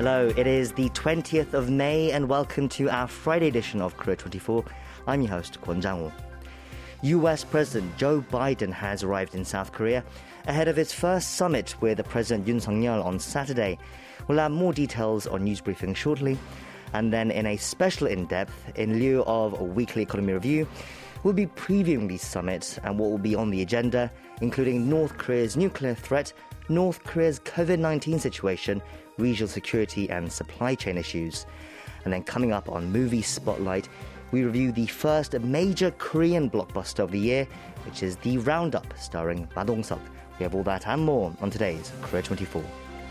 Hello, it is the 20th of May and welcome to our Friday edition of Korea 24. I'm your host, Kwon Jang-woo. US President Joe Biden has arrived in South Korea ahead of his first summit with President Yoon Suk-yeol on Saturday. We'll have more details on news briefing shortly. And then in a special in-depth, in lieu of a weekly economy review, we'll be previewing the summit and what will be on the agenda, including North Korea's nuclear threat, North Korea's COVID-19 situation, regional security and supply chain issues. And then coming up on Movie Spotlight, we review the first major Korean blockbuster of the year, which is The Roundup, starring Ma Dong-seok. We have all that and more on today's Korea 24.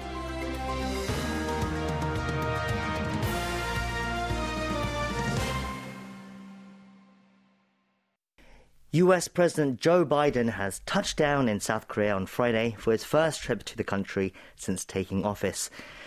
US President Joe Biden has touched down in South Korea on Friday for his first trip to the country since taking office,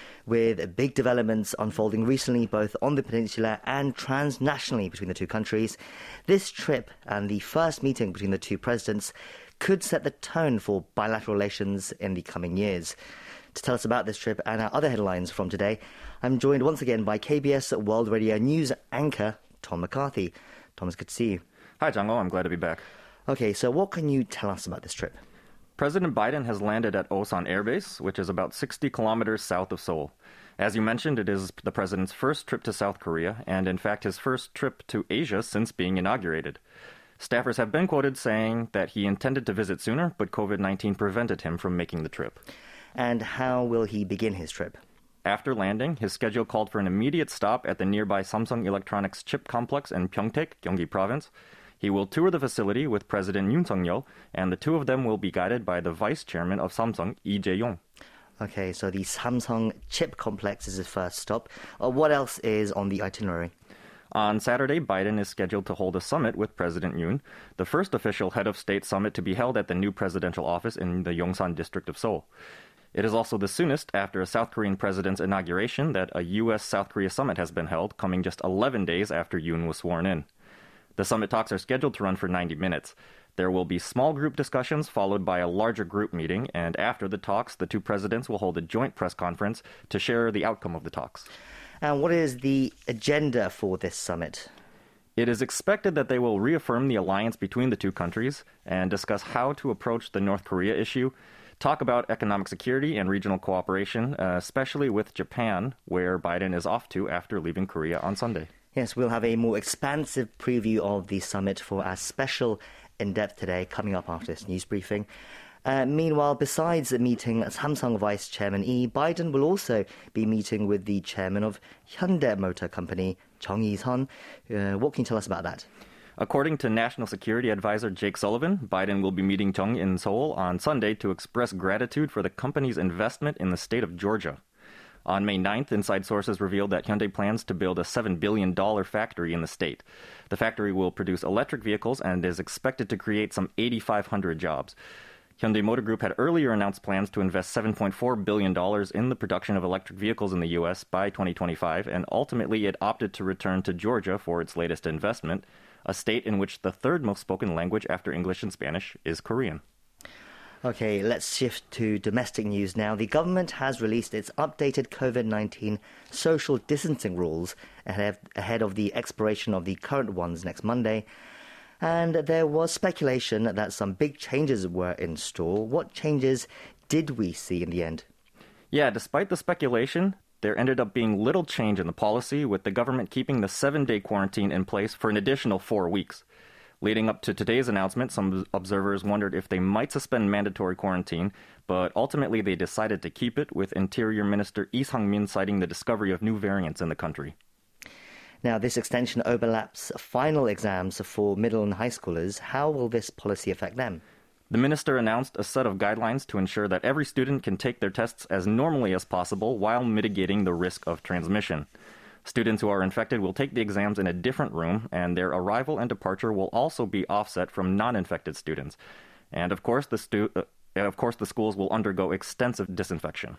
with big developments unfolding recently both on the peninsula and transnationally between the two countries. This trip and the first meeting between the two presidents could set the tone for bilateral relations in the coming years. To tell us about this trip and our other headlines from today, I'm joined once again by KBS World Radio News anchor Tom McCarthy. Thomas, good to see you. Hi, Jang-ho. I'm glad to be back. Okay, so what can you tell us about this trip? President Biden has landed at Osan Air Base, which is about 60 kilometers south of Seoul. As you mentioned, it is the president's first trip to South Korea, and in fact his first trip to Asia since being inaugurated. Staffers have been quoted saying that he intended to visit sooner, but COVID-19 prevented him from making the trip. And how will he begin his trip? After landing, his schedule called for an immediate stop at the nearby Samsung Electronics chip complex in Pyeongtaek, Gyeonggi Province. He will tour the facility with President Yoon Suk-yeol, and the two of them will be guided by the vice chairman of Samsung, Lee Jae-yong. Okay, so the Samsung chip complex is his first stop. What else is on the itinerary? On Saturday, Biden is scheduled to hold a summit with President Yoon, the first official head of state summit to be held at the new presidential office in the Yongsan district of Seoul. It is also the soonest after a South Korean president's inauguration that a U.S.-South Korea summit has been held, coming just 11 days after Yoon was sworn in. The summit talks are scheduled to run for 90 minutes. There will be small group discussions followed by a larger group meeting, and after the talks, the two presidents will hold a joint press conference to share the outcome of the talks. And what is the agenda for this summit? It is expected that they will reaffirm the alliance between the two countries and discuss how to approach the North Korea issue, talk about economic security and regional cooperation, especially with Japan, where Biden is off to after leaving Korea on Sunday. Yes, we'll have a more expansive preview of the summit for our special in-depth today, coming up after this news briefing. Meanwhile, besides meeting Samsung Vice Chairman Lee, Biden will also be meeting with the chairman of Hyundai Motor Company, Chung Eui-sun. What can you tell us about that? According to National Security Advisor Jake Sullivan, Biden will be meeting Chung in Seoul on Sunday to express gratitude for the company's investment in the state of Georgia. On May 9th, inside sources revealed that Hyundai plans to build a $7 billion factory in the state. The factory will produce electric vehicles and is expected to create some 8,500 jobs. Hyundai Motor Group had earlier announced plans to invest $7.4 billion in the production of electric vehicles in the U.S. by 2025, and ultimately it opted to return to Georgia for its latest investment, a state in which the third most spoken language after English and Spanish is Korean. Okay, let's shift to domestic news now. The government has released its updated COVID-19 social distancing rules ahead of the expiration of the current ones next Monday. And there was speculation that some big changes were in store. What changes did we see in the end? Yeah, despite the speculation, there ended up being little change in the policy, with the government keeping the 7-day quarantine in place for an additional 4 weeks. Leading up to today's announcement, some observers wondered if they might suspend mandatory quarantine, but ultimately they decided to keep it, with Interior Minister Lee Sang-min citing the discovery of new variants in the country. Now, this extension overlaps final exams for middle and high schoolers. How will this policy affect them? The minister announced a set of guidelines to ensure that every student can take their tests as normally as possible while mitigating the risk of transmission. Students who are infected will take the exams in a different room, and their arrival and departure will also be offset from non-infected students. And of course, the schools will undergo extensive disinfection.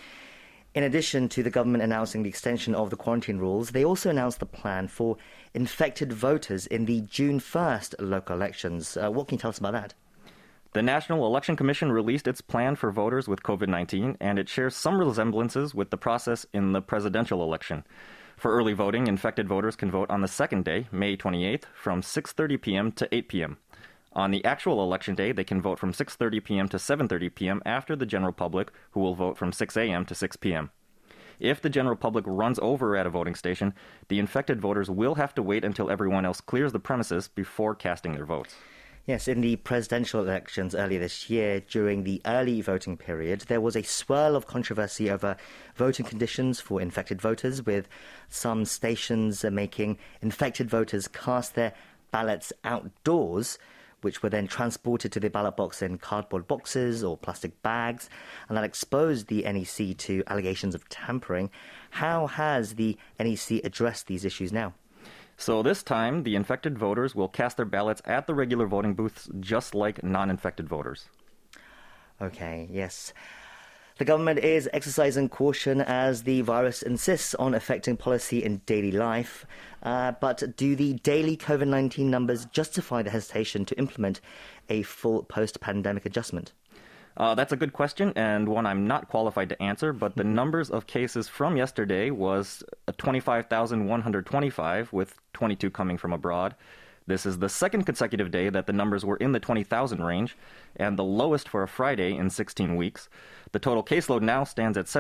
In addition to the government announcing the extension of the quarantine rules, they also announced the plan for infected voters in the June 1st local elections. What can you tell us about that? The National Election Commission released its plan for voters with COVID-19, and it shares some resemblances with the process in the presidential election. For early voting, infected voters can vote on the second day, May 28th, from 6:30 p.m. to 8 p.m. On the actual election day, they can vote from 6:30 p.m. to 7:30 p.m. after the general public, who will vote from 6 a.m. to 6 p.m. If the general public runs over at a voting station, the infected voters will have to wait until everyone else clears the premises before casting their votes. Yes, in the presidential elections earlier this year, during the early voting period, there was a swirl of controversy over voting conditions for infected voters, with some stations making infected voters cast their ballots outdoors, which were then transported to the ballot box in cardboard boxes or plastic bags, and that exposed the NEC to allegations of tampering. How has the NEC addressed these issues now? So this time, the infected voters will cast their ballots at the regular voting booths just like non-infected voters. Okay, yes. The government is exercising caution as the virus insists on affecting policy in daily life. But do the daily COVID-19 numbers justify the hesitation to implement a full post-pandemic adjustment? That's a good question, and one I'm not qualified to answer, but the numbers of cases from yesterday was 25,125, with 22 coming from abroad. This is the second consecutive day that the numbers were in the 20,000 range, and the lowest for a Friday in 16 weeks. The total caseload now stands at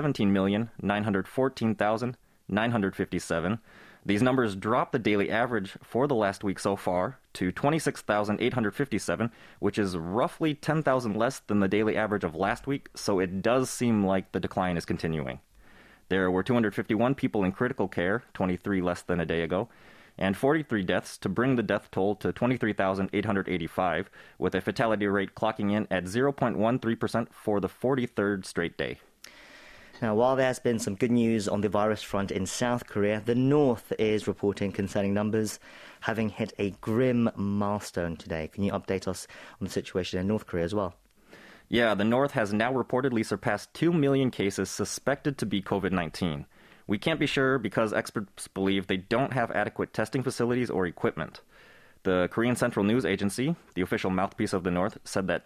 17,914,957. These numbers drop the daily average for the last week so far to 26,857, which is roughly 10,000 less than the daily average of last week, so it does seem like the decline is continuing. There were 251 people in critical care, 23 less than a day ago, and 43 deaths to bring the death toll to 23,885, with a fatality rate clocking in at 0.13% for the 43rd straight day. Now, while there has been some good news on the virus front in South Korea, the North is reporting concerning numbers having hit a grim milestone today. Can you update us on the situation in North Korea as well? Yeah, the North has now reportedly surpassed 2 million cases suspected to be COVID-19. We can't be sure because experts believe they don't have adequate testing facilities or equipment. The Korean Central News Agency, the official mouthpiece of the North, said that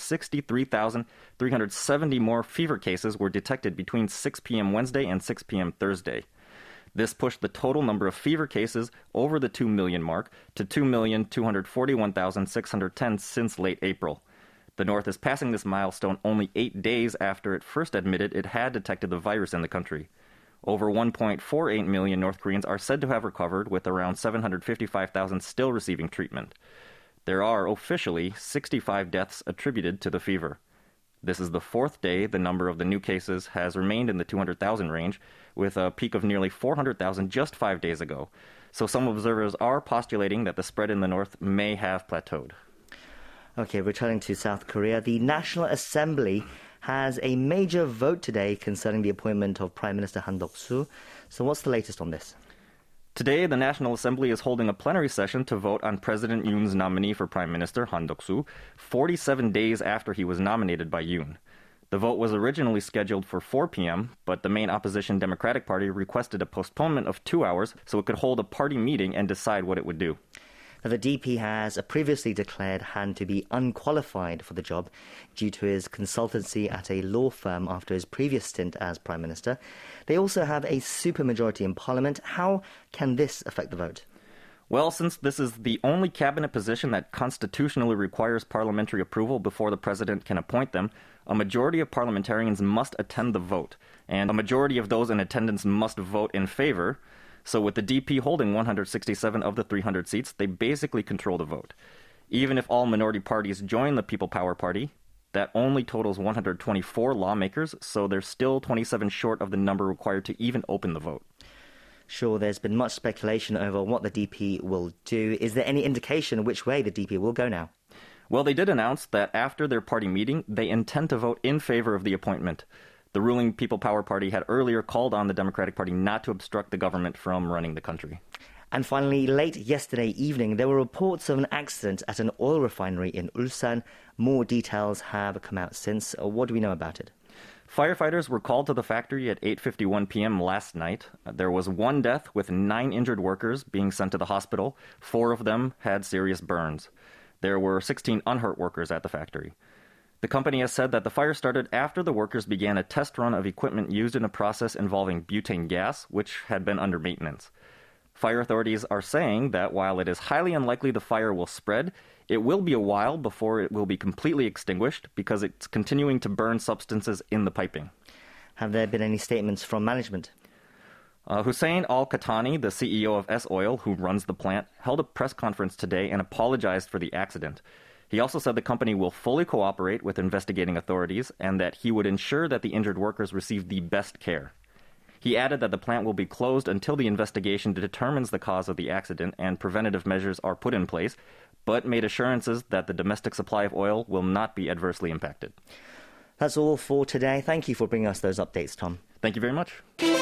263,370 more fever cases were detected between 6 p.m. Wednesday and 6 p.m. Thursday. This pushed the total number of fever cases over the 2 million mark to 2,241,610 since late April. The North is passing this milestone only 8 days after it first admitted it had detected the virus in the country. Over 1.48 million North Koreans are said to have recovered, with around 755,000 still receiving treatment. There are officially 65 deaths attributed to the fever. This is the fourth day the number of the new cases has remained in the 200,000 range, with a peak of nearly 400,000 just 5 days ago. So some observers are postulating that the spread in the North may have plateaued. Okay, returning to South Korea, the National Assembly has a major vote today concerning the appointment of Prime Minister Han Duck-soo. So what's the latest on this? Today, the National Assembly is holding a plenary session to vote on President Yoon's nominee for Prime Minister, Han Duck-soo, 47 days after he was nominated by Yoon. The vote was originally scheduled for 4 p.m., but the main opposition Democratic Party requested a postponement of 2 hours so it could hold a party meeting and decide what it would do. Now, the DP has previously declared Han to be unqualified for the job due to his consultancy at a law firm after his previous stint as Prime Minister. They also have a supermajority in Parliament. How can this affect the vote? Well, since this is the only cabinet position that constitutionally requires parliamentary approval before the president can appoint them, a majority of parliamentarians must attend the vote, and a majority of those in attendance must vote in favor. So with the DP holding 167 of the 300 seats, they basically control the vote. Even if all minority parties join the People Power Party, that only totals 124 lawmakers, so they're still 27 short of the number required to even open the vote. Sure, there's been much speculation over what the DP will do. Is there any indication which way the DP will go now? Well, they did announce that after their party meeting, they intend to vote in favor of the appointment. The ruling People Power Party had earlier called on the Democratic Party not to obstruct the government from running the country. And finally, late yesterday evening, there were reports of an accident at an oil refinery in Ulsan. More details have come out since. What do we know about it? Firefighters were called to the factory at 8:51 p.m. last night. There was one death with 9 injured workers being sent to the hospital. 4 of them had serious burns. There were 16 unhurt workers at the factory. The company has said that the fire started after the workers began a test run of equipment used in a process involving butane gas, which had been under maintenance. Fire authorities are saying that while it is highly unlikely the fire will spread, it will be a while before it will be completely extinguished because it's continuing to burn substances in the piping. Have there been any statements from management? Hussein Al-Qahtani, the CEO of S-Oil, who runs the plant, held a press conference today and apologized for the accident. He also said the company will fully cooperate with investigating authorities and that he would ensure that the injured workers receive the best care. He added that the plant will be closed until the investigation determines the cause of the accident and preventative measures are put in place, but made assurances that the domestic supply of oil will not be adversely impacted. That's all for today. Thank you for bringing us those updates, Tom. Thank you very much.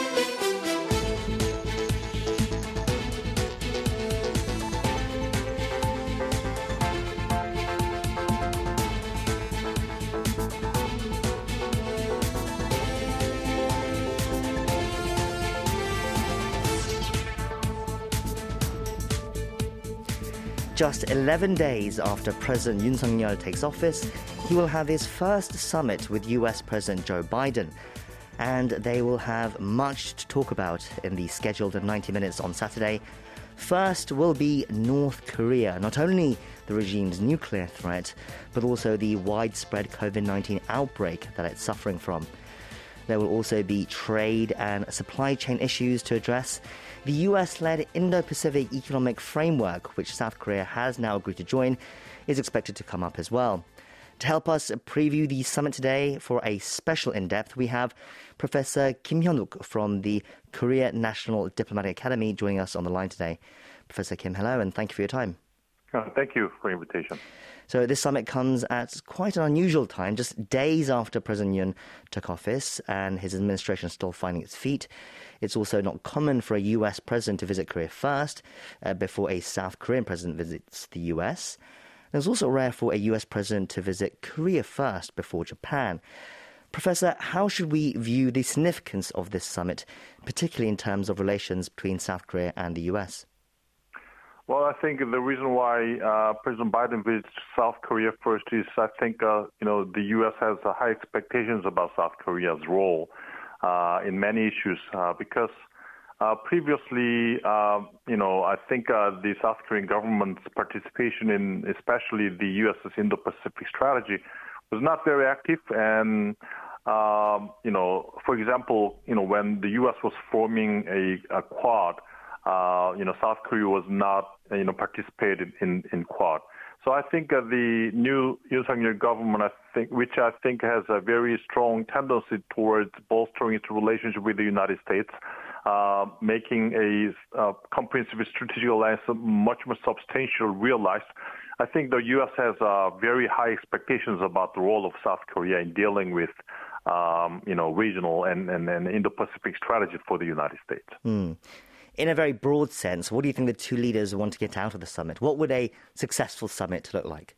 Just 11 days after President Yoon Suk-yeol takes office, he will have his first summit with US President Joe Biden. And they will have much to talk about in the scheduled 90 minutes on Saturday. First will be North Korea, not only the regime's nuclear threat, but also the widespread COVID-19 outbreak that it's suffering from. There will also be trade and supply chain issues to address. The US-led Indo-Pacific Economic Framework, which South Korea has now agreed to join, is expected to come up as well. To help us preview the summit today for a special in-depth, we have Professor Kim Hyun-wook from the Korea National Diplomatic Academy joining us on the line today. Professor Kim, hello, and thank you for your time. Thank you for the invitation. So this summit comes at quite an unusual time, just days after President Yoon took office and his administration is still finding its feet. It's also not common for a US president to visit Korea first before a South Korean president visits the US. It's also rare for a US president to visit Korea first before Japan. Professor, how should we view the significance of this summit, particularly in terms of relations between South Korea and the US? Well, I think the reason why President Biden visits South Korea first is I think, the U.S. has high expectations about South Korea's role in many issues because previously, I think the South Korean government's participation in especially the U.S.'s Indo-Pacific strategy was not very active. And, for example, when the U.S. was forming a Quad, South Korea was not, participated in Quad. So I think the new Yoon Suk-yeol government, which I think has a very strong tendency towards bolstering its relationship with the United States, making a comprehensive strategic alliance much more substantial, realized. I think the U.S. has very high expectations about the role of South Korea in dealing with, regional and Indo-Pacific strategy for the United States. In a very broad sense, what do you think the two leaders want to get out of the summit? What would a successful summit look like?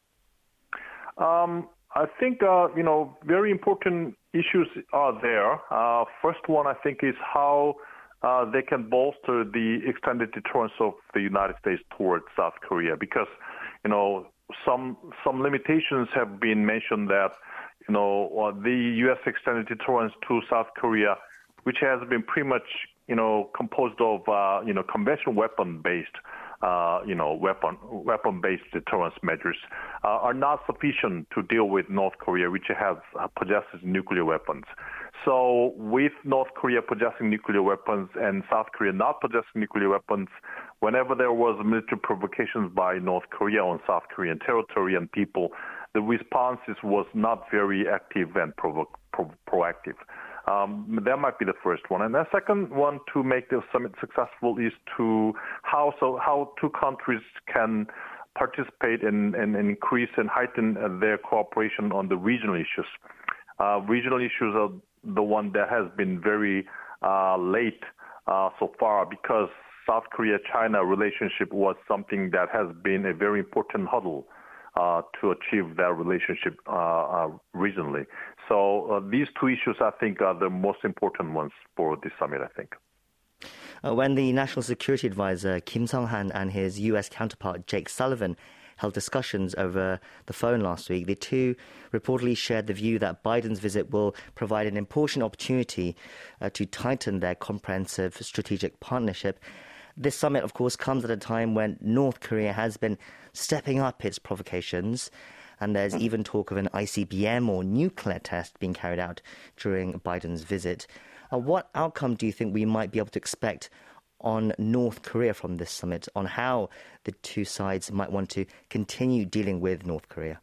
I think, very important issues are there. First one, I think, is how they can bolster the extended deterrence of the United States towards South Korea. Because, some limitations have been mentioned that, the U.S. extended deterrence to South Korea, which has been pretty much, composed of, conventional weapon-based, weapon-based deterrence measures, are not sufficient to deal with North Korea, which possesses nuclear weapons. So with North Korea possessing nuclear weapons and South Korea not possessing nuclear weapons, whenever there was military provocations by North Korea on South Korean territory and people, the responses was not very active and proactive. That might be the first one. And the second one to make the summit successful is how two countries can participate and increase and heighten their cooperation on the regional issues. Regional issues are the one that has been very late so far because South Korea-China relationship was something that has been a very important hurdle to achieve that relationship regionally. So these two issues, I think, are the most important ones for this summit, I think. When the National Security Advisor Kim Sung-han and his U.S. counterpart Jake Sullivan held discussions over the phone last week. The two reportedly shared the view that Biden's visit will provide an important opportunity to tighten their comprehensive strategic partnership. This summit, of course, comes at a time when North Korea has been stepping up its provocations, and there's even talk of an ICBM or nuclear test being carried out during Biden's visit. What outcome do you think we might be able to expect on North Korea from this summit, on how the two sides might want to continue dealing with North Korea?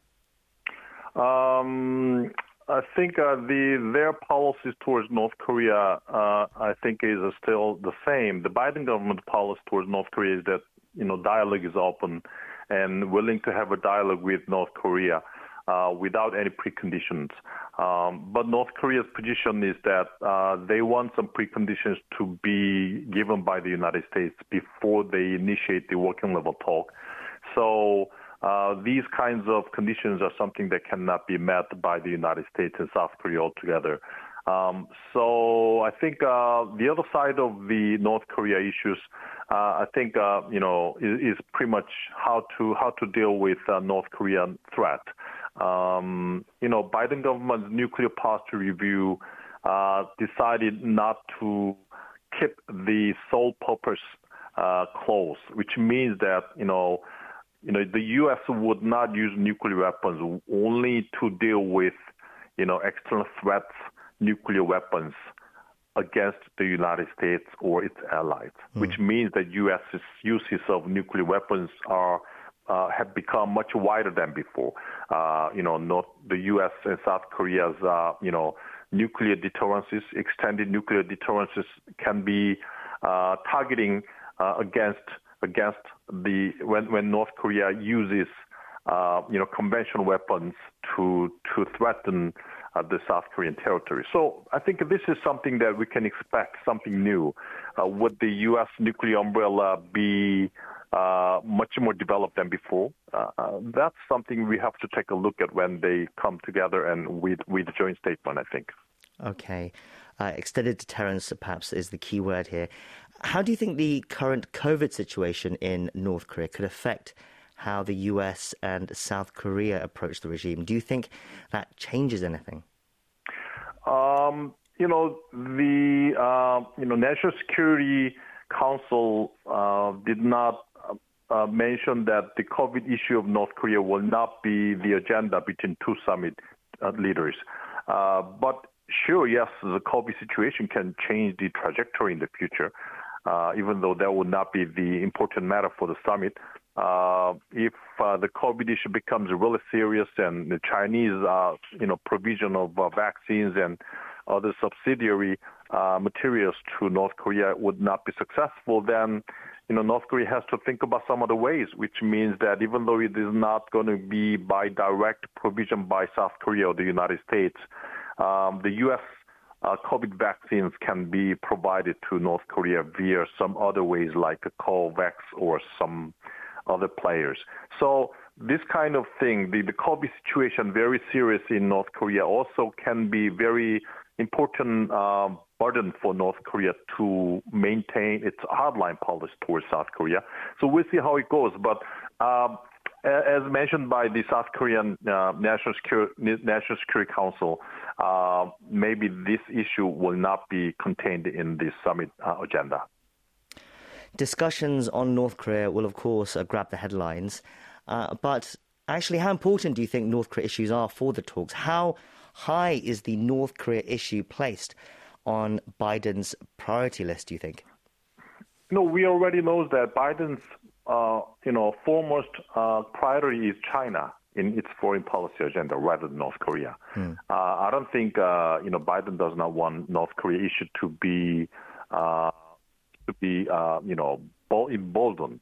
I think their policies towards North Korea, I think, is still the same. The Biden government policy towards North Korea is that, dialogue is open and willing to have a dialogue with North Korea without any preconditions. But North Korea's position is that they want some preconditions to be given by the United States before they initiate the working level talk. So these kinds of conditions are something that cannot be met by the United States and South Korea altogether. So I think the other side of the North Korea issues, I think, is pretty much how to deal with North Korean threat. Biden government's nuclear policy review decided not to keep the sole purpose clause, which means that, the U.S. would not use nuclear weapons only to deal with, external threats, nuclear weapons against the United States or its allies, which means that U.S.'s uses of nuclear weapons have become much wider than before. The U.S. and South Korea's, nuclear deterrences, extended nuclear deterrences can be targeting against when North Korea uses, conventional weapons to threaten the South Korean territory. So I think this is something that we can expect, something new. Would the U.S. nuclear umbrella be much more developed than before? That's something we have to take a look at when they come together and with a joint statement, I think. Okay. Extended deterrence, perhaps, is the key word here. How do you think the current COVID situation in North Korea could affect how the U.S. and South Korea approach the regime? Do you think that changes anything? The National Security Council did not mention that the COVID issue of North Korea will not be the agenda between two summit leaders. But sure, yes, the COVID situation can change the trajectory in the future, even though that would not be the important matter for the summit. If the COVID issue becomes really serious and the Chinese, provision of vaccines and other subsidiary materials to North Korea would not be successful, then, North Korea has to think about some other ways, which means that even though it is not going to be by direct provision by South Korea or the United States, the U.S. COVID vaccines can be provided to North Korea via some other ways like a COVAX or some other players. So this kind of thing, the COVID situation, very serious in North Korea, also can be very important burden for North Korea to maintain its hardline policy towards South Korea. So we'll see how it goes. But as mentioned by the South Korean National Security Council, maybe this issue will not be contained in the summit agenda. Discussions on North Korea will, of course, grab the headlines. But actually, how important do you think North Korea issues are for the talks? How high is the North Korea issue placed on Biden's priority list, do you think? We already know that Biden's, foremost priority is China in its foreign policy agenda rather than North Korea. I don't think, Biden does not want North Korea issue to be emboldened.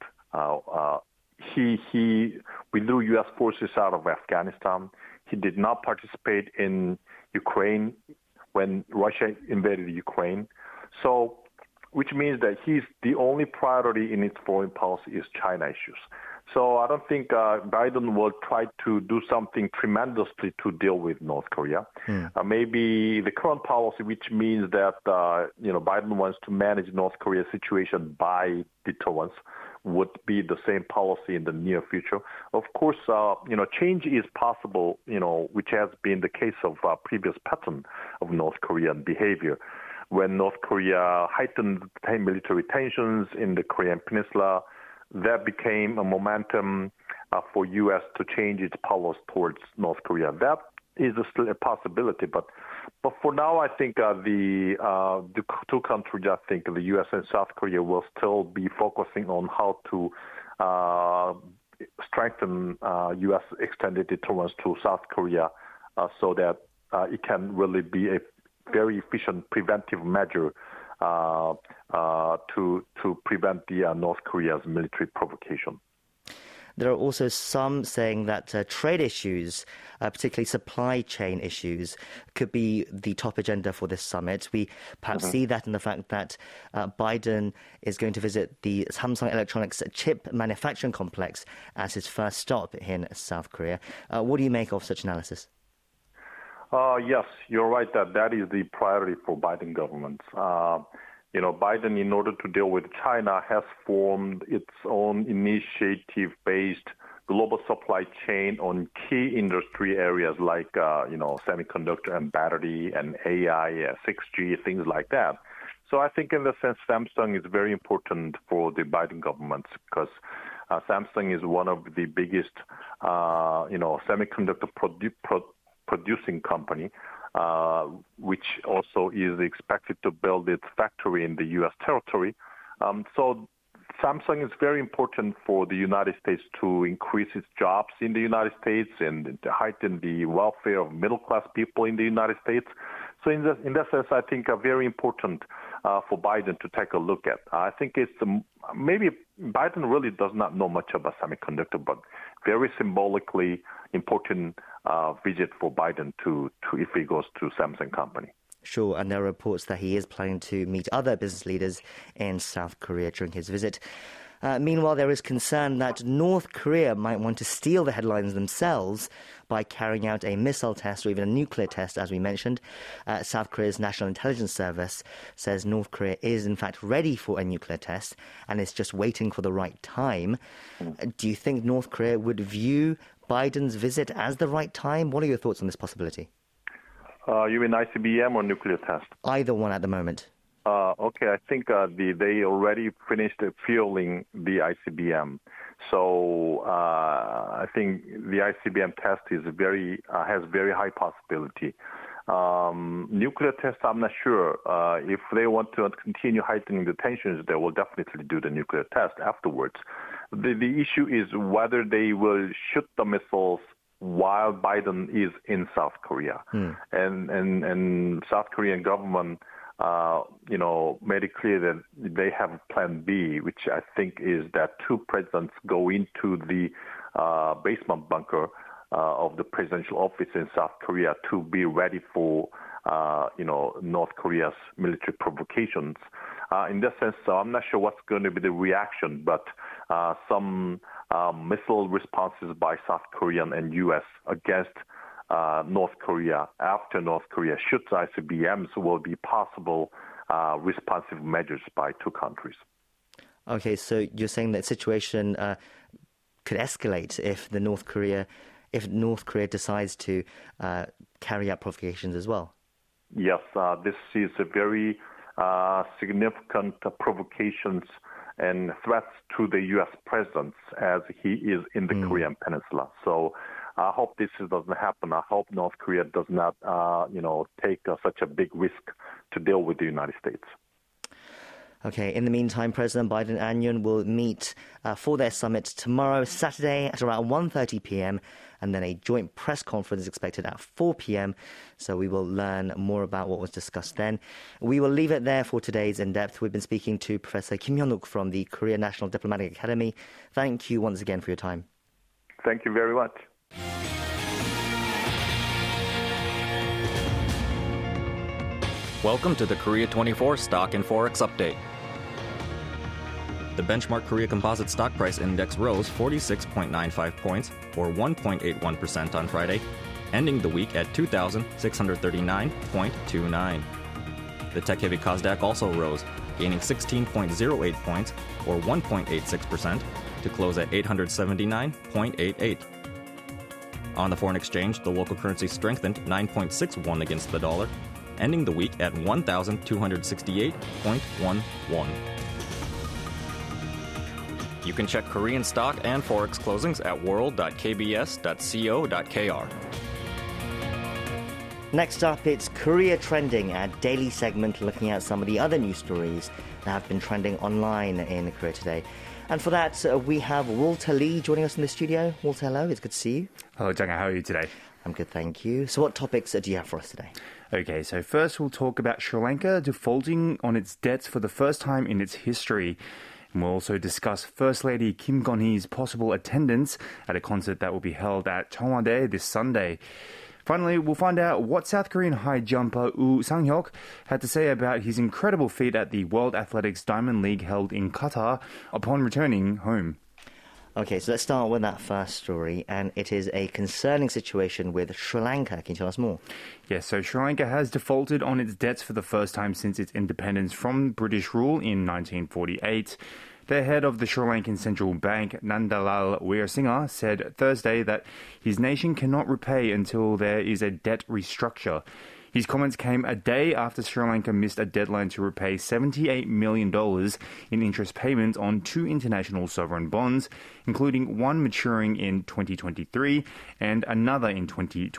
He withdrew U.S. forces out of Afghanistan. He did not participate in Ukraine when Russia invaded Ukraine. So, which means that the only priority in its foreign policy is China issues. So I don't think Biden will try to do something tremendously to deal with North Korea. Maybe the current policy, which means that Biden wants to manage North Korea's situation by deterrence, would be the same policy in the near future. Of course, change is possible, which has been the case of previous pattern of North Korean behavior. When North Korea heightened military tensions in the Korean Peninsula, that became a momentum for U.S. to change its policy towards North Korea. That is still a possibility, but for now, I think the two countries, I think the U.S. and South Korea, will still be focusing on how to strengthen U.S. extended deterrence to South Korea so that it can really be a very efficient preventive measure to prevent the North Korea's military provocation. There are also some saying that trade issues, particularly supply chain issues, could be the top agenda for this summit. We perhaps see that in the fact that Biden is going to visit the Samsung Electronics chip manufacturing complex as his first stop in South Korea. What do you make of such analysis? Yes, you're right that is the priority for Biden government. Biden, in order to deal with China, has formed its own initiative-based global supply chain on key industry areas like, semiconductor and battery and AI, 6G, things like that. So I think in the sense, Samsung is very important for the Biden government because Samsung is one of the biggest, semiconductor producing company, which also is expected to build its factory in the U.S. territory. So Samsung is very important for the United States to increase its jobs in the United States and to heighten the welfare of middle-class people in the United States. So in that sense, I think very important for Biden to take a look at. I think it's maybe Biden really does not know much about semiconductor, but very symbolically important visit for Biden to if he goes to Samsung company. Sure, and there are reports that he is planning to meet other business leaders in South Korea during his visit. Meanwhile, there is concern that North Korea might want to steal the headlines themselves by carrying out a missile test or even a nuclear test, as we mentioned. South Korea's National Intelligence Service says North Korea is, in fact, ready for a nuclear test and is just waiting for the right time. Do you think North Korea would view Biden's visit as the right time? What are your thoughts on this possibility? You mean ICBM or nuclear test? Either one at the moment. Okay, I think they already finished fueling the ICBM. So I think the ICBM test is has very high possibility. Nuclear test, I'm not sure. If they want to continue heightening the tensions, they will definitely do the nuclear test afterwards. The issue is whether they will shoot the missiles while Biden is in South Korea. And South Korean government made it clear that they have a plan B, which I think is that two presidents go into the basement bunker of the presidential office in South Korea to be ready for, North Korea's military provocations. In that sense, I'm not sure what's going to be the reaction, but some missile responses by South Korea and U.S. against North Korea after North Korea shoots ICBMs will be possible responsive measures by two countries. Okay, so you're saying that situation could escalate if North Korea decides to carry out provocations as well? Yes, this is a very significant provocations and threats to the U.S. president as he is in the Korean Peninsula. So I hope this doesn't happen. I hope North Korea does not, take such a big risk to deal with the United States. Okay, in the meantime, President Biden and Yoon will meet for their summit tomorrow, Saturday, at around 1:30 p.m., and then a joint press conference is expected at 4 p.m., so we will learn more about what was discussed then. We will leave it there for today's In-Depth. We've been speaking to Professor Kim Hyun-wook from the Korea National Diplomatic Academy. Thank you once again for your time. Thank you very much. Welcome to the Korea 24 Stock and Forex Update. The benchmark Korea Composite Stock Price Index rose 46.95 points, or 1.81% on Friday, ending the week at 2,639.29. The tech-heavy Kosdaq also rose gaining 16.08 points, or 1.86%, to close at 879.88. On the foreign exchange, the local currency strengthened 9.61 against the dollar, ending the week at 1,268.11. You can check Korean stock and forex closings at world.kbs.co.kr. Next up, it's Korea Trending, our daily segment looking at some of the other news stories that have been trending online in Korea today. And for that, we have Walter Lee joining us in the studio. Walter, hello. It's good to see you. Hello, Jang. How are you today? I'm good, thank you. So what topics do you have for us today? Okay, so first we'll talk about Sri Lanka defaulting on its debts for the first time in its history. And we'll also discuss First Lady Kim Gon-hee's possible attendance at a concert that will be held at Cheongwadae this Sunday. Finally, we'll find out what South Korean high jumper Woo Sang-hyuk had to say about his incredible feat at the World Athletics Diamond League held in Qatar upon returning home. Okay, so let's start with that first story, and it is a concerning situation with Sri Lanka. Can you tell us more? Yes, so Sri Lanka has defaulted on its debts for the first time since its independence from British rule in 1948. The head of the Sri Lankan Central Bank, Nandalal Weerasinghe, said Thursday that his nation cannot repay until there is a debt restructure. His comments came a day after Sri Lanka missed a deadline to repay $78 million in interest payments on 2 international sovereign bonds, including one maturing in 2023 and another in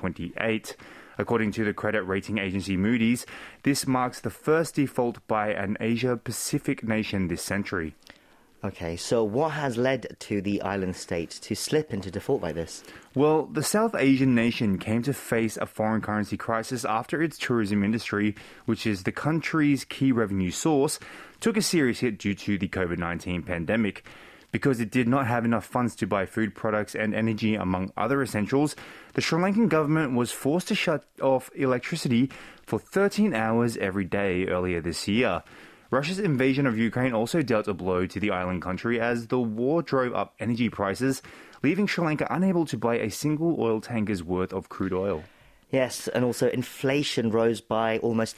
2028. According to the credit rating agency Moody's, this marks the first default by an Asia-Pacific nation this century. Okay, so what has led to the island state to slip into default like this? Well, the South Asian nation came to face a foreign currency crisis after its tourism industry, which is the country's key revenue source, took a serious hit due to the COVID-19 pandemic. Because it did not have enough funds to buy food products and energy, among other essentials, the Sri Lankan government was forced to shut off electricity for 13 hours every day earlier this year. Russia's invasion of Ukraine also dealt a blow to the island country as the war drove up energy prices, leaving Sri Lanka unable to buy a single oil tanker's worth of crude oil. Yes, and also inflation rose by almost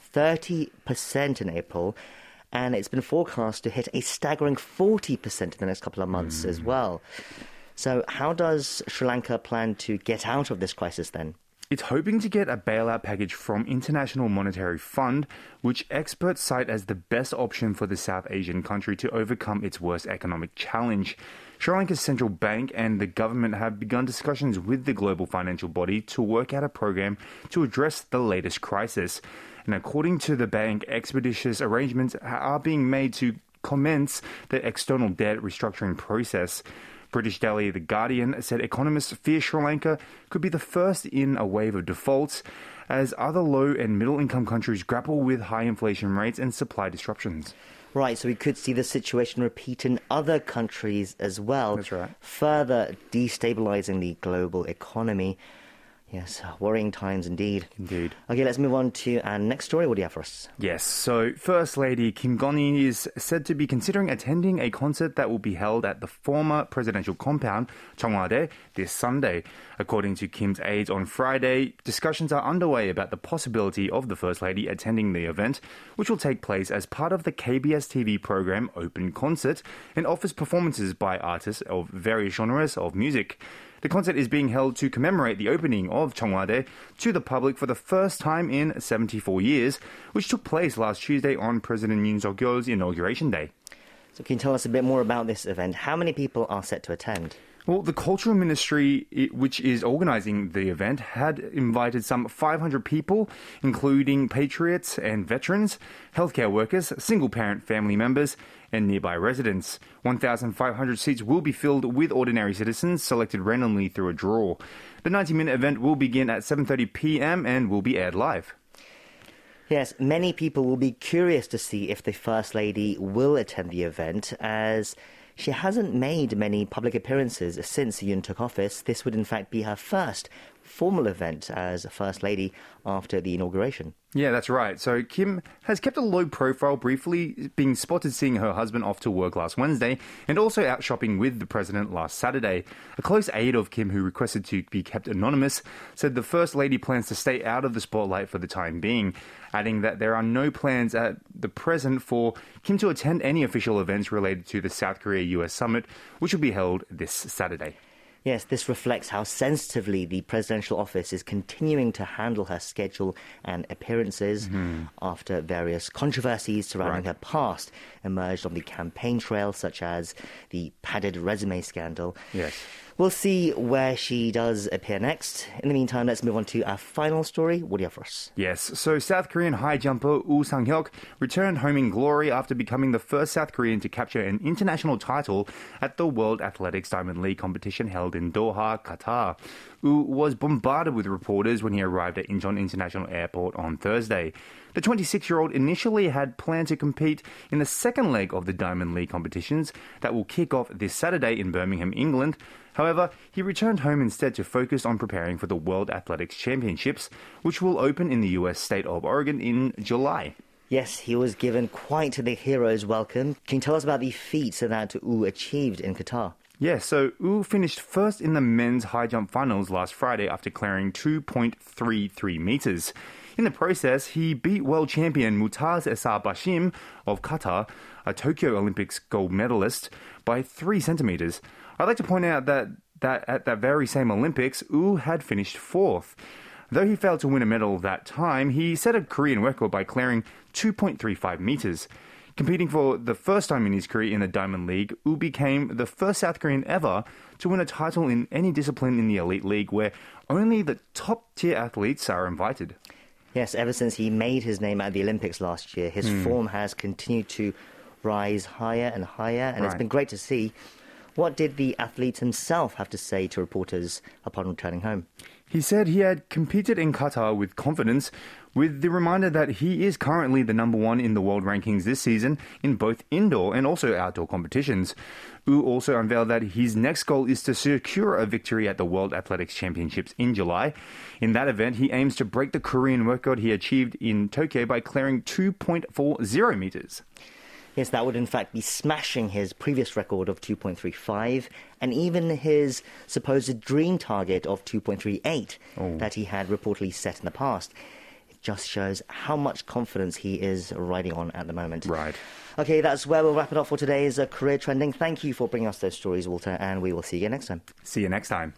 30% in April, and it's been forecast to hit a staggering 40% in the next couple of months as well. So how does Sri Lanka plan to get out of this crisis then? It's hoping to get a bailout package from International Monetary Fund, which experts cite as the best option for the South Asian country to overcome its worst economic challenge. Sri Lanka's central bank and the government have begun discussions with the global financial body to work out a program to address the latest crisis. And according to the bank, expeditious arrangements are being made to commence the external debt restructuring process. British daily The Guardian said economists fear Sri Lanka could be the first in a wave of defaults as other low and middle income countries grapple with high inflation rates and supply disruptions. Right, so we could see the situation repeat in other countries as well. That's right. Further destabilizing the global economy. Yes, worrying times indeed. Indeed. Okay, let's move on to our next story. What do you have for us? Yes, so First Lady Kim Gon-hee is said to be considering attending a concert that will be held at the former presidential compound, Cheongwadae, this Sunday. According to Kim's aides on Friday, discussions are underway about the possibility of the First Lady attending the event, which will take place as part of the KBS TV program Open Concert and offers performances by artists of various genres of music. The concert is being held to commemorate the opening of Cheongwadae to the public for the first time in 74 years, which took place last Tuesday on President Yoon Suk-yeol's inauguration day. So can you tell us a bit more about this event? How many people are set to attend? Well, the Cultural Ministry, which is organising the event, had invited some 500 people, including patriots and veterans, healthcare workers, single-parent family members, and nearby residents. 1,500 seats will be filled with ordinary citizens selected randomly through a draw. The 90-minute event will begin at 7:30 p.m. and will be aired live. Yes, many people will be curious to see if the First Lady will attend the event, as she hasn't made many public appearances since Yoon took office. This would in fact be her first formal event as First Lady after the inauguration. Yeah, that's right. So Kim has kept a low profile, briefly being spotted seeing her husband off to work last Wednesday and also out shopping with the president last Saturday. A close aide of Kim who requested to be kept anonymous said the First Lady plans to stay out of the spotlight for the time being, adding that there are no plans at the present for Kim to attend any official events related to the South Korea-US summit, which will be held this Saturday. Yes, this reflects how sensitively the presidential office is continuing to handle her schedule and appearances after various controversies surrounding her past emerged on the campaign trail, such as the padded resume scandal. Yes. We'll see where she does appear next. In the meantime, let's move on to our final story. What do you have for us? Yes, so South Korean high jumper Woo Sang-hyuk returned home in glory after becoming the first South Korean to capture an international title at the World Athletics Diamond League competition held in Doha, Qatar. Woo was bombarded with reporters when he arrived at Incheon International Airport on Thursday. The 26-year-old initially had planned to compete in the second leg of the Diamond League competitions that will kick off this Saturday in Birmingham, England. However, he returned home instead to focus on preparing for the World Athletics Championships, which will open in the U.S. state of Oregon in July. Yes, he was given quite the hero's welcome. Can you tell us about the feats that Woo achieved in Qatar? Yeah, so Woo finished first in the men's high jump finals last Friday after clearing 2.33 meters. In the process, he beat world champion Mutaz Essa Bashim of Qatar, a Tokyo Olympics gold medalist, by 3 centimeters. I'd like to point out that at that very same Olympics, Woo had finished 4th. Though he failed to win a medal that time, he set a Korean record by clearing 2.35 meters. Competing for the first time in his career in the Diamond League, Woo became the first South Korean ever to win a title in any discipline in the Elite League, where only the top-tier athletes are invited. Yes, ever since he made his name at the Olympics last year, his form has continued to rise higher and higher, and it's been great to see. What did the athlete himself have to say to reporters upon returning home? He said he had competed in Qatar with confidence, with the reminder that he is currently the number 1 in the world rankings this season in both indoor and also outdoor competitions. Woo also unveiled that his next goal is to secure a victory at the World Athletics Championships in July. In that event, he aims to break the Korean record he achieved in Tokyo by clearing 2.40 meters. Yes, that would in fact be smashing his previous record of 2.35 and even his supposed dream target of 2.38 that he had reportedly set in the past. It just shows how much confidence he is riding on at the moment. Right. Okay, that's where we'll wrap it up for today's Career Trending. Thank you for bringing us those stories, Walter, and we will see you again next time. See you next time.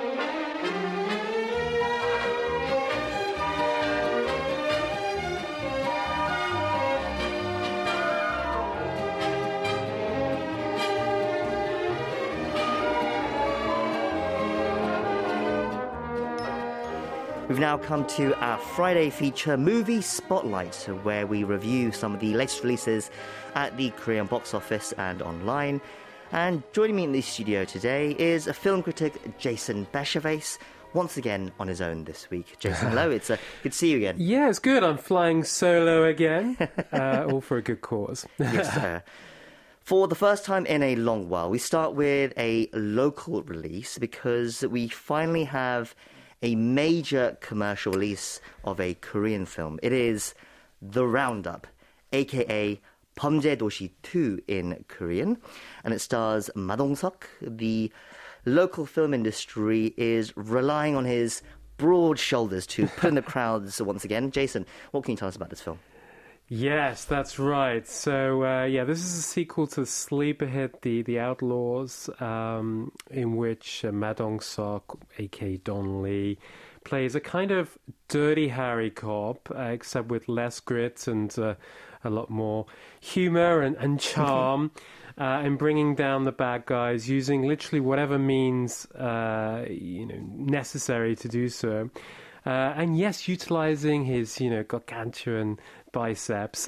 We've now come to our Friday feature, Movie Spotlight, where we review some of the latest releases at the Korean box office and online. And joining me in the studio today is a film critic, Jason Bechervaise, once again on his own this week. Jason, hello. It's good to see you again. Yeah, it's good. I'm flying solo again, all for a good cause. Yes, for the first time in a long while, we start with a local release because we finally have a major commercial release of a Korean film. It is The Roundup, aka 범죄도시 2 in Korean, and it stars Ma Dong-seok. The local film industry is relying on his broad shoulders to put in the crowds once again. Jason, what can you tell us about this film? Yes, that's right. So, this is a sequel to the sleeper hit, The Outlaws, in which Ma Dong-seok, a.k.a. Don Lee, plays a kind of Dirty Harry cop, except with less grit and a lot more humor and charm, and bringing down the bad guys using literally whatever means necessary to do so. And yes, utilizing his, gargantuan biceps.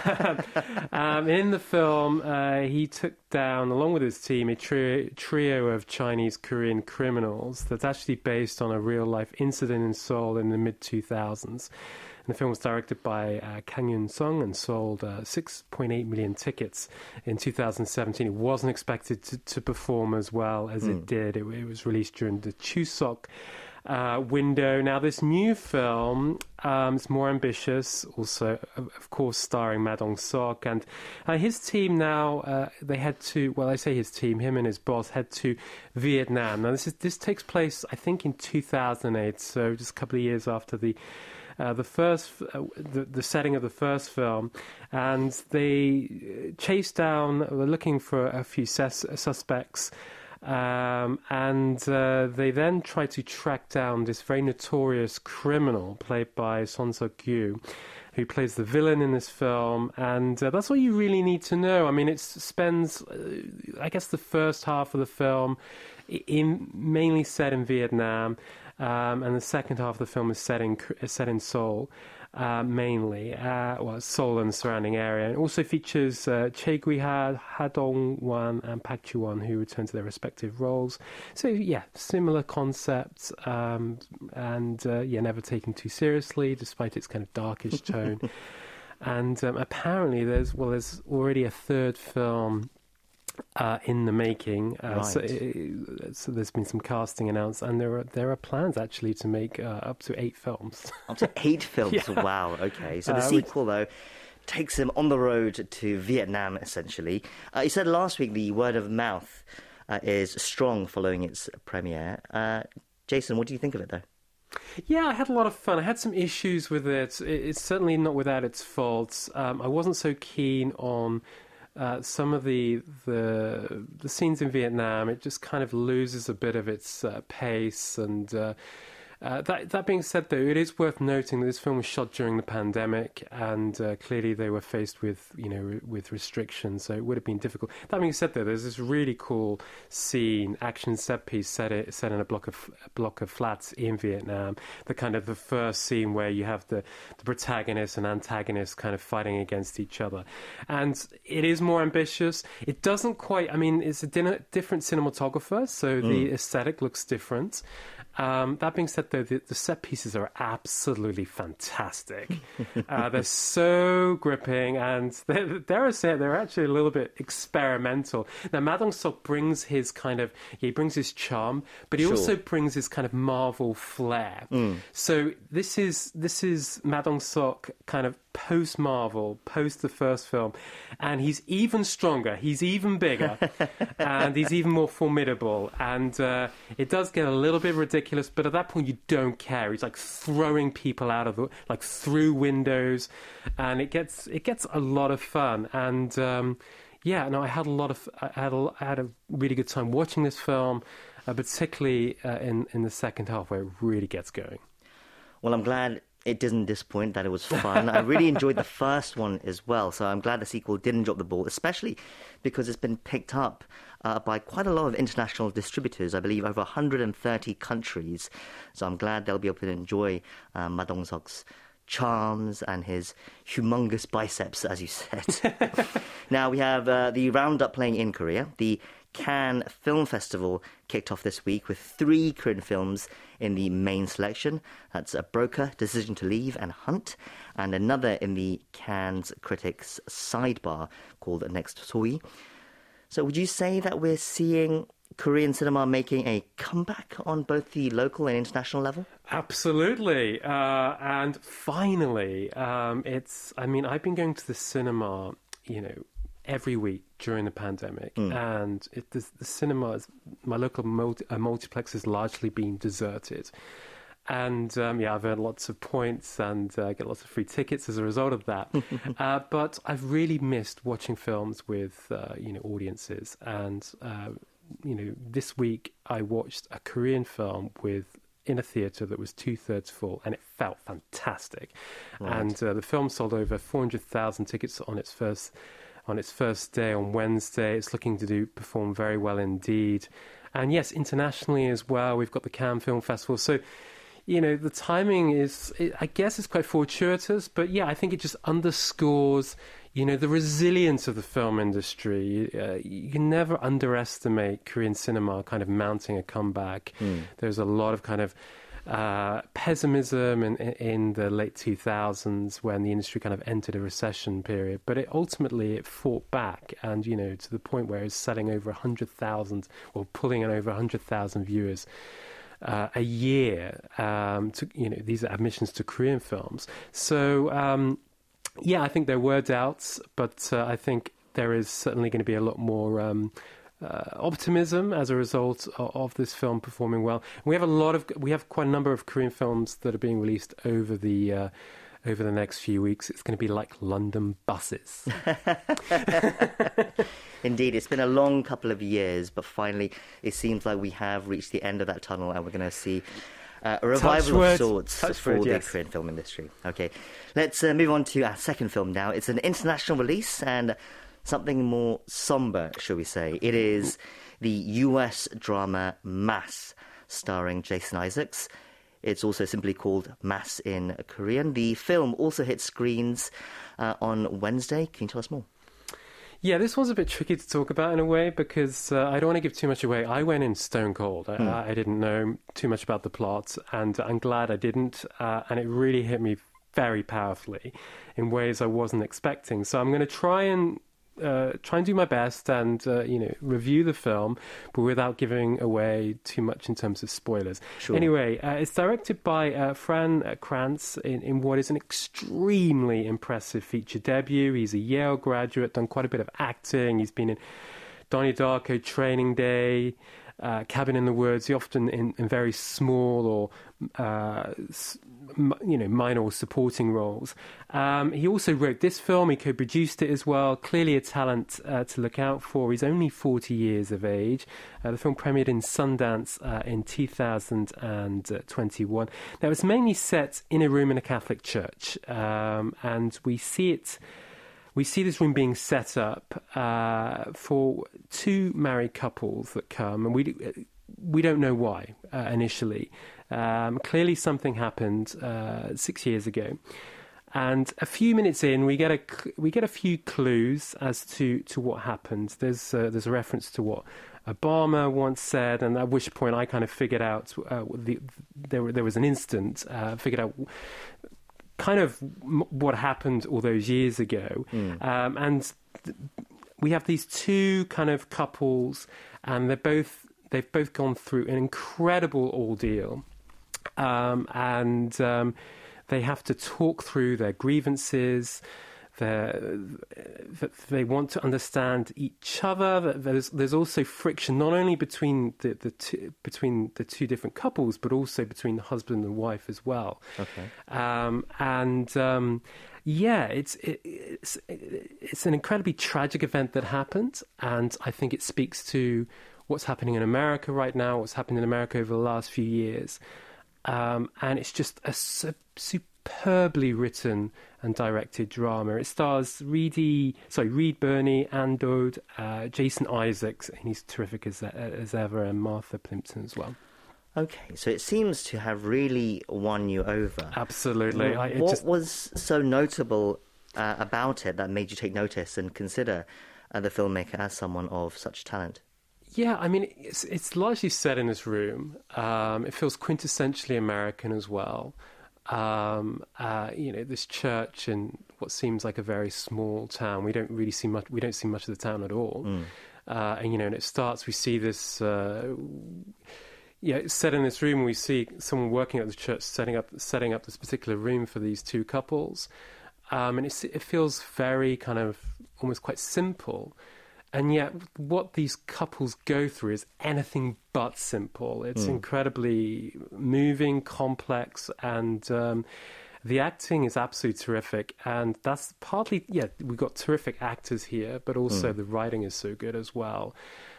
In the film, he took down, along with his team, a trio of Chinese-Korean criminals that's actually based on a real-life incident in Seoul in the mid-2000s. And the film was directed by Kang Yun-sung and sold 6.8 million tickets in 2017. It wasn't expected to perform as well as it did. It was released during the Chuseok window. Now, this new film is more ambitious, also, of course, starring Ma Dong-seok. And his team now, they head to, well, I say his team, him and his boss head to Vietnam. Now, this takes place, I think, in 2008, so just a couple of years after the setting of the first film, and they chase down, we're looking for a few suspects, and they then try to track down this very notorious criminal played by Son Seok-gyu, who plays the villain in this film, and that's all you really need to know. I mean, it spends, I guess, the first half of the film mainly set in Vietnam, and the second half of the film is set in Seoul, mainly, Seoul and the surrounding area. And it also features Choi Gui-ha, Ha Dong-wan, and Park Ju-won, who return to their respective roles. So, yeah, similar concepts, and never taken too seriously, despite its kind of darkish tone. And apparently there's already a third film in the making, Right. so there's been some casting announced, and there are plans actually to make up to 8 films. Up to 8 films. Yeah. Wow. Okay. So the sequel, though, takes him on the road to Vietnam, essentially. You said last week the word of mouth is strong following its premiere. Jason, what do you think of it, though? Yeah, I had a lot of fun. I had some issues with it. It's certainly not without its faults. I wasn't so keen on some of the scenes in Vietnam. It just kind of loses a bit of its pace, and that being said, though, it is worth noting that this film was shot during the pandemic, and clearly they were faced with with restrictions, so it would have been difficult. That being said, though, there's this really cool scene, action set piece set in a block of flats in Vietnam. The first scene where you have the protagonist and antagonist kind of fighting against each other, and it is more ambitious. It doesn't quite. I mean, it's a different cinematographer, so the aesthetic looks different. That being said, though, the set pieces are absolutely fantastic. They're so gripping, and dare I say it, they're actually a little bit experimental. Now, Ma Dong-seok brings his charm, but he also brings his kind of Marvel flair. So this is Ma Dong-seok kind of post-Marvel, post the first film, and he's even stronger, he's even bigger, and he's even more formidable, and it does get a little bit ridiculous, but at that point you don't care. He's like throwing people out of through windows, and it gets a lot of fun, and I had a really good time watching this film, particularly in the second half where it really gets going. Well, I'm glad it didn't disappoint, that it was fun. I really enjoyed the first one as well, so I'm glad the sequel didn't drop the ball, especially because it's been picked up by quite a lot of international distributors, I believe over 130 countries. So I'm glad they'll be able to enjoy Ma Dong-seok's charms and his humongous biceps, as you said. Now we have the roundup playing in Korea. The Cannes Film Festival kicked off this week with 3 Korean films in the main selection. That's A Broker, Decision to Leave, and Hunt, and another in the Cannes Critics Sidebar called Next Soi. So would you say that we're seeing Korean cinema making a comeback on both the local and international level? Absolutely. And finally, I've been going to the cinema, every week during the pandemic, and the cinemas, my local multiplex has largely been deserted. And I've earned lots of points and get lots of free tickets as a result of that. But I've really missed watching films with audiences. And this week I watched a Korean film in a theatre that was 2/3 full, and it felt fantastic. Right. And the film sold over 400,000 tickets on its first day on Wednesday. It's looking to perform very well indeed. And yes, internationally as well, we've got the Cannes Film Festival. So, the timing I guess it's quite fortuitous, but yeah, I think it just underscores, the resilience of the film industry. You can never underestimate Korean cinema kind of mounting a comeback. There's a lot of kind of pessimism in the late 2000s when the industry kind of entered a recession period, but it fought back, and to the point where it's selling over 100,000 or pulling in over 100,000 viewers a year. These are admissions to Korean films. So, I think there were doubts, but I think there is certainly going to be a lot more optimism as a result of this film performing well. We have quite a number of Korean films that are being released over the next few weeks. It's going to be like London buses. Indeed, it's been a long couple of years, but finally it seems like we have reached the end of that tunnel and we're going to see a revival of sorts for the Korean film industry. Okay, let's move on to our second film now. It's an international release and something more somber, shall we say. It is the US drama Mass, starring Jason Isaacs. It's also simply called Mass in Korean. The film also hit screens on Wednesday. Can you tell us more? Yeah, this one's a bit tricky to talk about in a way because I don't want to give too much away. I went in stone cold. I didn't know too much about the plot, and I'm glad I didn't. And it really hit me very powerfully in ways I wasn't expecting. So I'm going to try and do my best and review the film, but without giving away too much in terms of spoilers. Sure. Anyway, it's directed by Fran Kranz in what is an extremely impressive feature debut. He's a Yale graduate, done quite a bit of acting. He's been in Donnie Darko, Training Day, Cabin in the Woods. He often in very small or minor or supporting roles. He also wrote this film. He co-produced it as well. Clearly a talent to look out for. He's only 40 years of age. The film premiered in Sundance in 2021. Now, it's mainly set in a room in a Catholic church, and we see this room being set up for two married couples that come, and we don't know why initially. Clearly something happened 6 years ago, and a few minutes in, we get a few clues as to what happened. There's a reference to what Obama once said, and at which point I kind of figured out there was an incident. Figured out kind of what happened all those years ago, and we have these two kind of couples, and they've both gone through an incredible ordeal. They have to talk through their grievances. They want to understand each other. There's also friction not only between the two different couples, but also between the husband and wife as well. Okay. It's an incredibly tragic event that happened, and I think it speaks to what's happening in America right now, what's happened in America over the last few years. And it's just a superbly written and directed drama. It stars Reed Birney, Ann Dode, Jason Isaacs, and he's terrific as ever, and Martha Plimpton as well. Okay, so it seems to have really won you over. Absolutely. What was so notable about it that made you take notice and consider the filmmaker as someone of such talent? Yeah, I mean, it's largely set in this room. It feels quintessentially American as well. This church in what seems like a very small town. We don't see much of the town at all. And it starts. We see this. It's set in this room. We see someone working at the church setting up this particular room for these two couples, and it feels very kind of almost quite simple. And yet, what these couples go through is anything but simple. It's incredibly moving, complex, and the acting is absolutely terrific. And that's partly, we've got terrific actors here, but also the writing is so good as well.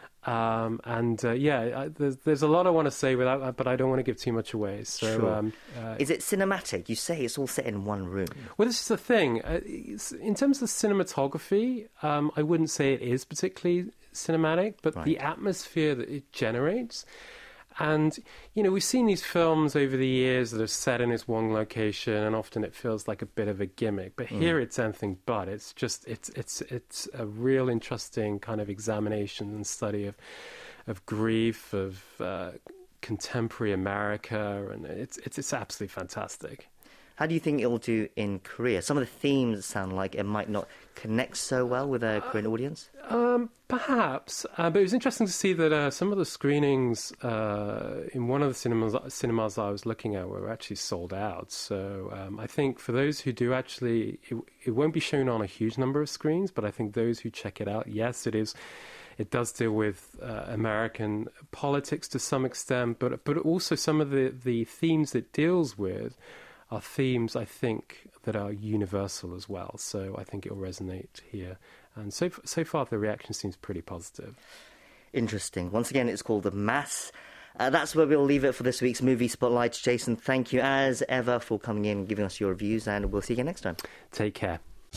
There's a lot I want to say but I don't want to give too much away. So, sure. Is it cinematic? You say it's all set in one room. Well, this is the thing. In terms of cinematography, I wouldn't say it is particularly cinematic, but the atmosphere that it generates. And, we've seen these films over the years that are set in this one location, and often it feels like a bit of a gimmick. But here it's anything but. It's just, it's a real interesting kind of examination and study of grief, of contemporary America, and it's absolutely fantastic. How do you think it will do in Korea? Some of the themes sound like it might not connect so well with a Korean audience. Perhaps, but it was interesting to see that some of the screenings in one of the cinemas I was looking at were actually sold out. So I think for those who do actually, it won't be shown on a huge number of screens, but I think those who check it out, yes, it is. It does deal with American politics to some extent, but also some of the themes it deals with are themes, I think, that are universal as well. So I think it'll resonate here. And so far, the reaction seems pretty positive. Interesting. Once again, it's called The Mass. That's where we'll leave it for this week's Movie Spotlight. Jason, thank you as ever for coming in and giving us your reviews, and we'll see you again next time. Take care.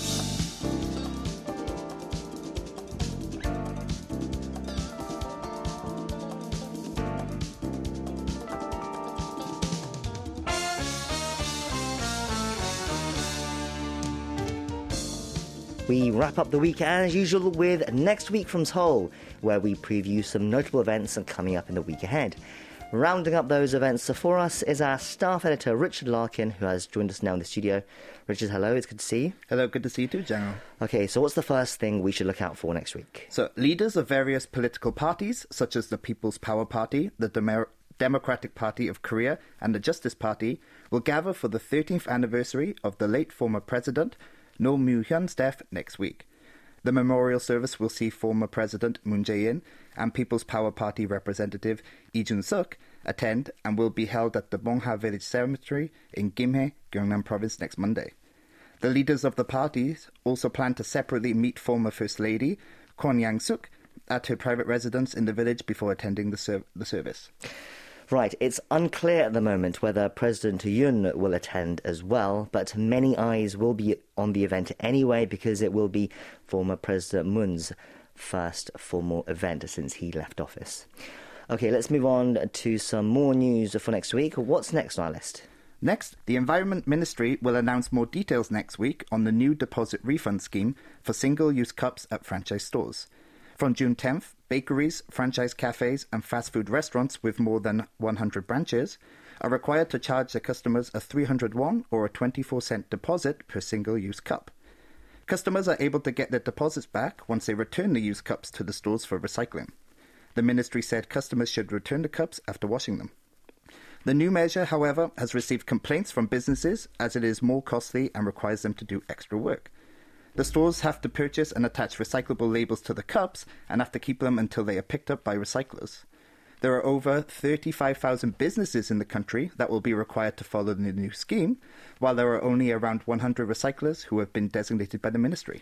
We wrap up the week as usual with Next Week from Seoul, where we preview some notable events coming up in the week ahead. Rounding up those events for us is our staff editor, Richard Larkin, who has joined us now in the studio. Richard, hello, it's good to see you. Hello, good to see you too, General. Okay, so what's the first thing we should look out for next week? So, leaders of various political parties, such as the People's Power Party, the Democratic Party of Korea, and the Justice Party, will gather for the 13th anniversary of the late former president, Roh Moo-hyun's death next week. The memorial service will see former President Moon Jae-in and People's Power Party representative Lee Jun-suk attend and will be held at the Bongha Village Cemetery in Gimhae, Gyeongnam Province next Monday. The leaders of the parties also plan to separately meet former First Lady Kwon Yang-suk at her private residence in the village before attending the service. Right, it's unclear at the moment whether President Yoon will attend as well, but many eyes will be on the event anyway because it will be former President Moon's first formal event since he left office. Okay, let's move on to some more news for next week. What's next on our list? Next, the Environment Ministry will announce more details next week on the new deposit refund scheme for single-use cups at franchise stores. From June 10th, bakeries, franchise cafes and fast food restaurants with more than 100 branches are required to charge their customers a 300 won or a 24-cent deposit per single-use cup. Customers are able to get their deposits back once they return the used cups to the stores for recycling. The ministry said customers should return the cups after washing them. The new measure, however, has received complaints from businesses as it is more costly and requires them to do extra work. The stores have to purchase and attach recyclable labels to the cups and have to keep them until they are picked up by recyclers. There are over 35,000 businesses in the country that will be required to follow the new scheme, while there are only around 100 recyclers who have been designated by the ministry.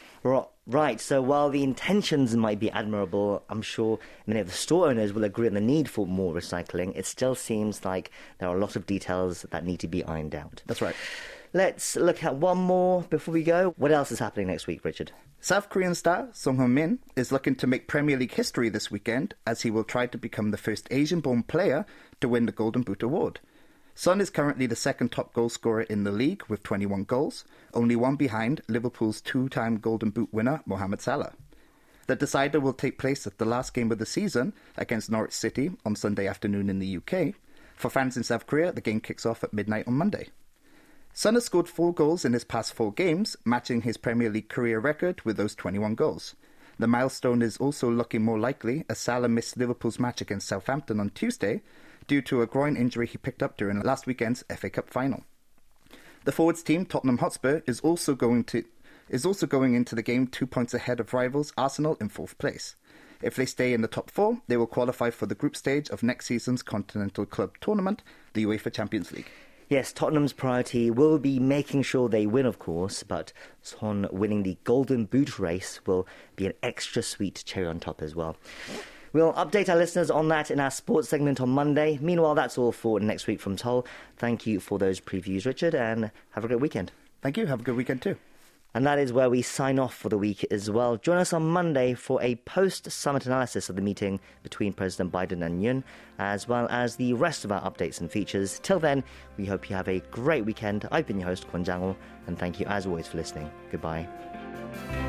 Right, so while the intentions might be admirable, I'm sure many of the store owners will agree on the need for more recycling. It still seems like there are a lot of details that need to be ironed out. That's right. Let's look at one more before we go. What else is happening next week, Richard? South Korean star Song Heung-min is looking to make Premier League history this weekend as he will try to become the first Asian-born player to win the Golden Boot award. Son is currently the second top goal scorer in the league with 21 goals, only one behind Liverpool's two-time Golden Boot winner Mohamed Salah. The decider will take place at the last game of the season against Norwich City on Sunday afternoon in the UK. For fans in South Korea, the game kicks off at midnight on Monday. Son has scored 4 goals in his past 4 games, matching his Premier League career record with those 21 goals. The milestone is also looking more likely as Salah missed Liverpool's match against Southampton on Tuesday due to a groin injury he picked up during last weekend's FA Cup final. The forwards team, Tottenham Hotspur, is also going into the game 2 points ahead of rivals Arsenal in 4th place. If they stay in the top 4, they will qualify for the group stage of next season's Continental Club Tournament, the UEFA Champions League. Yes, Tottenham's priority will be making sure they win, of course, but Son winning the Golden Boot race will be an extra sweet cherry on top as well. We'll update our listeners on that in our sports segment on Monday. Meanwhile, that's all for next week from Seoul. Thank you for those previews, Richard, and have a great weekend. Thank you. Have a good weekend too. And that is where we sign off for the week as well. Join us on Monday for a post-summit analysis of the meeting between President Biden and Yoon, as well as the rest of our updates and features. Till then, we hope you have a great weekend. I've been your host, Kwon Jang-ho, and thank you as always for listening. Goodbye.